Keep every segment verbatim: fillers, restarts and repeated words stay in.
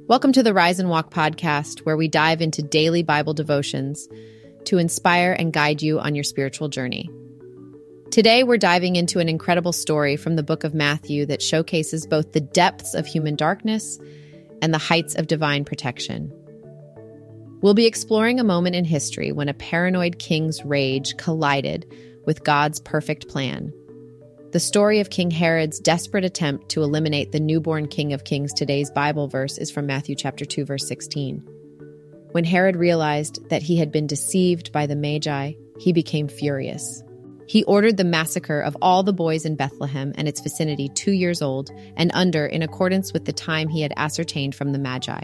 Welcome to the Rise and Walk podcast, where we dive into daily Bible devotions to inspire and guide you on your spiritual journey. Today, we're diving into an incredible story from the book of Matthew that showcases both the depths of human darkness and the heights of divine protection. We'll be exploring a moment in history when a paranoid king's rage collided with God's perfect plan. The story of King Herod's desperate attempt to eliminate the newborn King of Kings. Today's Bible verse is from Matthew chapter two, verse sixteen. When Herod realized that he had been deceived by the Magi, he became furious. He ordered the massacre of all the boys in Bethlehem and its vicinity two years old and under, in accordance with the time he had ascertained from the Magi.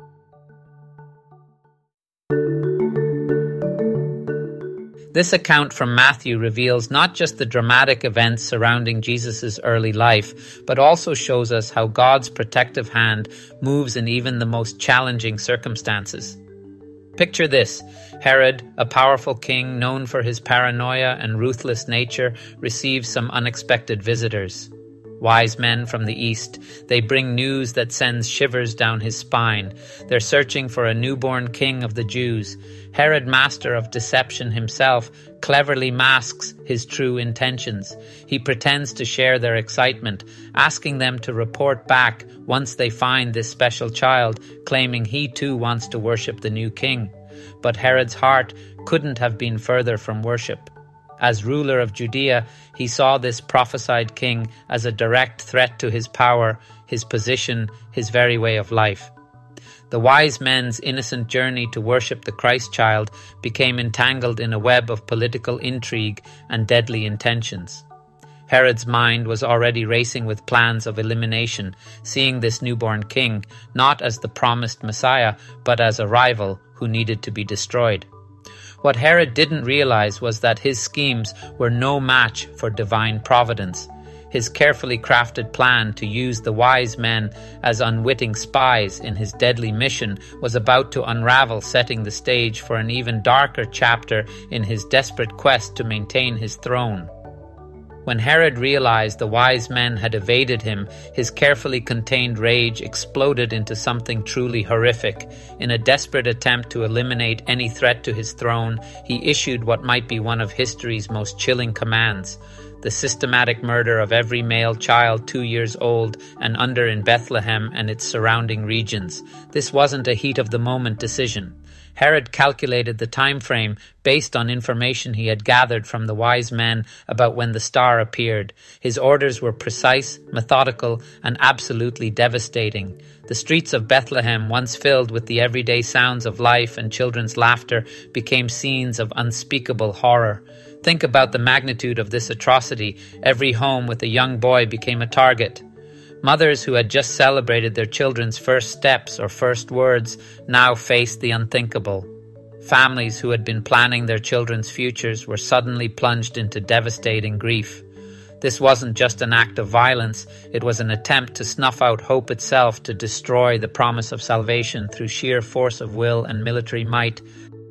This account from Matthew reveals not just the dramatic events surrounding Jesus' early life, but also shows us how God's protective hand moves in even the most challenging circumstances. Picture this: Herod, a powerful king known for his paranoia and ruthless nature, receives some unexpected visitors. Wise men from the east. They bring news that sends shivers down his spine. They're searching for a newborn king of the Jews. Herod, master of deception himself, cleverly masks his true intentions. He pretends to share their excitement, asking them to report back once they find this special child, claiming he too wants to worship the new king. But Herod's heart couldn't have been further from worship. As ruler of Judea, he saw this prophesied king as a direct threat to his power, his position, his very way of life. The wise men's innocent journey to worship the Christ child became entangled in a web of political intrigue and deadly intentions. Herod's mind was already racing with plans of elimination, seeing this newborn king not as the promised Messiah, but as a rival who needed to be destroyed. What Herod didn't realize was that his schemes were no match for divine providence. His carefully crafted plan to use the wise men as unwitting spies in his deadly mission was about to unravel, setting the stage for an even darker chapter in his desperate quest to maintain his throne. When Herod realized the wise men had evaded him, his carefully contained rage exploded into something truly horrific. In a desperate attempt to eliminate any threat to his throne, he issued what might be one of history's most chilling commands: the systematic murder of every male child two years old and under in Bethlehem and its surrounding regions. This wasn't a heat-of-the-moment decision. Herod calculated the time frame based on information he had gathered from the wise men about when the star appeared. His orders were precise, methodical, and absolutely devastating. The streets of Bethlehem, once filled with the everyday sounds of life and children's laughter, became scenes of unspeakable horror. Think about the magnitude of this atrocity. Every home with a young boy became a target. Mothers who had just celebrated their children's first steps or first words now faced the unthinkable. Families who had been planning their children's futures were suddenly plunged into devastating grief. This wasn't just an act of violence, it was an attempt to snuff out hope itself, to destroy the promise of salvation through sheer force of will and military might.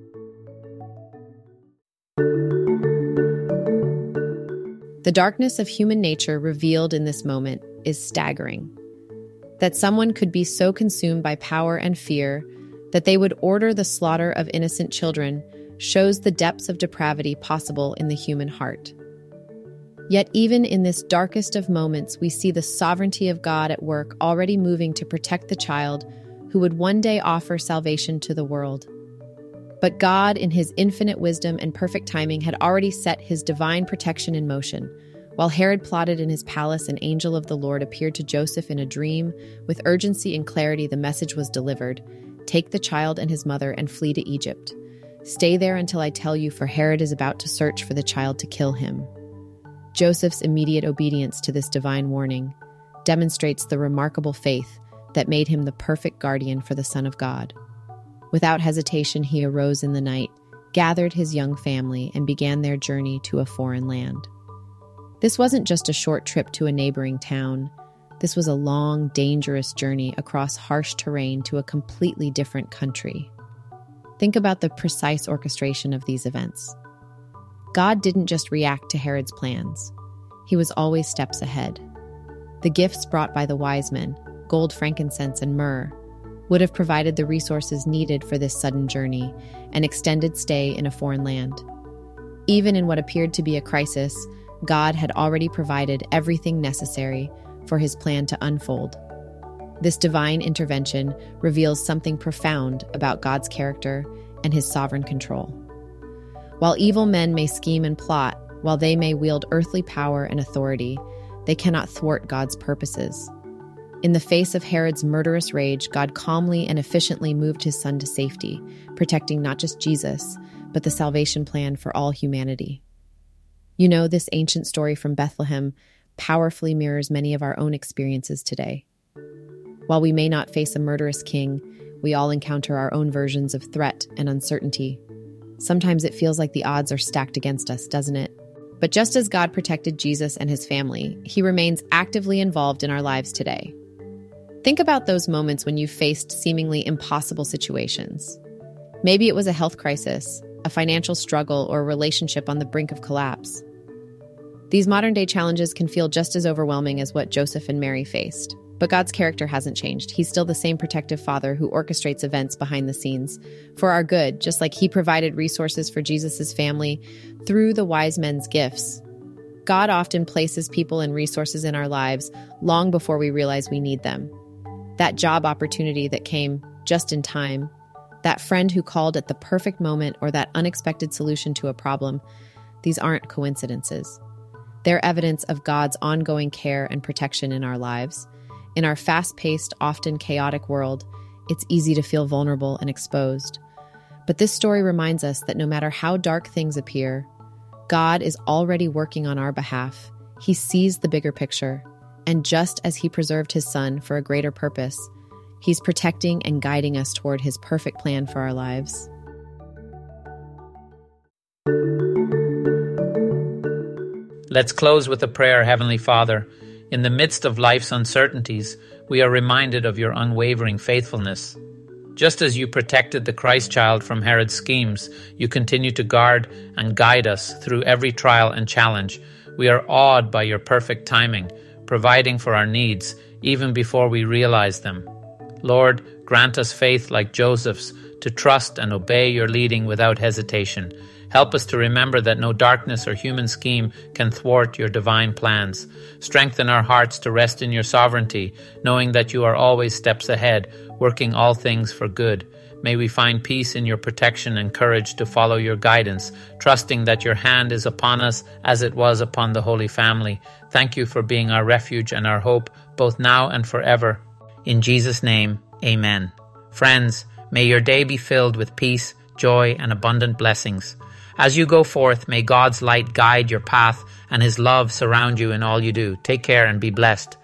The darkness of human nature revealed in this moment is staggering. That someone could be so consumed by power and fear that they would order the slaughter of innocent children shows the depths of depravity possible in the human heart. Yet even in this darkest of moments, we see the sovereignty of God at work, already moving to protect the child who would one day offer salvation to the world. But God, in his infinite wisdom and perfect timing, had already set his divine protection in motion. While Herod plotted in his palace, an angel of the Lord appeared to Joseph in a dream. With urgency and clarity, the message was delivered: take the child and his mother and flee to Egypt. Stay there until I tell you, for Herod is about to search for the child to kill him. Joseph's immediate obedience to this divine warning demonstrates the remarkable faith that made him the perfect guardian for the Son of God. Without hesitation, he arose in the night, gathered his young family, and began their journey to a foreign land. This wasn't just a short trip to a neighboring town. This was a long, dangerous journey across harsh terrain to a completely different country. Think about the precise orchestration of these events. God didn't just react to Herod's plans. He was always steps ahead. The gifts brought by the wise men, gold, frankincense, and myrrh, would have provided the resources needed for this sudden journey and extended stay in a foreign land. Even in what appeared to be a crisis, God had already provided everything necessary for his plan to unfold. This divine intervention reveals something profound about God's character and his sovereign control. While evil men may scheme and plot, while they may wield earthly power and authority, they cannot thwart God's purposes. In the face of Herod's murderous rage, God calmly and efficiently moved his son to safety, protecting not just Jesus, but the salvation plan for all humanity. You know, this ancient story from Bethlehem powerfully mirrors many of our own experiences today. While we may not face a murderous king, we all encounter our own versions of threat and uncertainty. Sometimes it feels like the odds are stacked against us, doesn't it? But just as God protected Jesus and his family, he remains actively involved in our lives today. Think about those moments when you faced seemingly impossible situations. Maybe it was a health crisis, a financial struggle, or a relationship on the brink of collapse. These modern-day challenges can feel just as overwhelming as what Joseph and Mary faced. But God's character hasn't changed. He's still the same protective father who orchestrates events behind the scenes for our good, just like he provided resources for Jesus' family through the wise men's gifts. God often places people and resources in our lives long before we realize we need them. That job opportunity that came just in time, that friend who called at the perfect moment, or that unexpected solution to a problem, these aren't coincidences. They're evidence of God's ongoing care and protection in our lives. In our fast-paced, often chaotic world, it's easy to feel vulnerable and exposed. But this story reminds us that no matter how dark things appear, God is already working on our behalf. He sees the bigger picture, and just as he preserved his son for a greater purpose, he's protecting and guiding us toward his perfect plan for our lives. Let's close with a prayer. Heavenly Father, in the midst of life's uncertainties, we are reminded of your unwavering faithfulness. Just as you protected the Christ child from Herod's schemes, you continue to guard and guide us through every trial and challenge. We are awed by your perfect timing, providing for our needs even before we realize them. Lord, grant us faith like Joseph's to trust and obey your leading without hesitation. Help us to remember that no darkness or human scheme can thwart your divine plans. Strengthen our hearts to rest in your sovereignty, knowing that you are always steps ahead, working all things for good. May we find peace in your protection and courage to follow your guidance, trusting that your hand is upon us as it was upon the Holy Family. Thank you for being our refuge and our hope, both now and forever. In Jesus' name, amen. Friends, may your day be filled with peace, joy, and abundant blessings. As you go forth, may God's light guide your path and his love surround you in all you do. Take care and be blessed.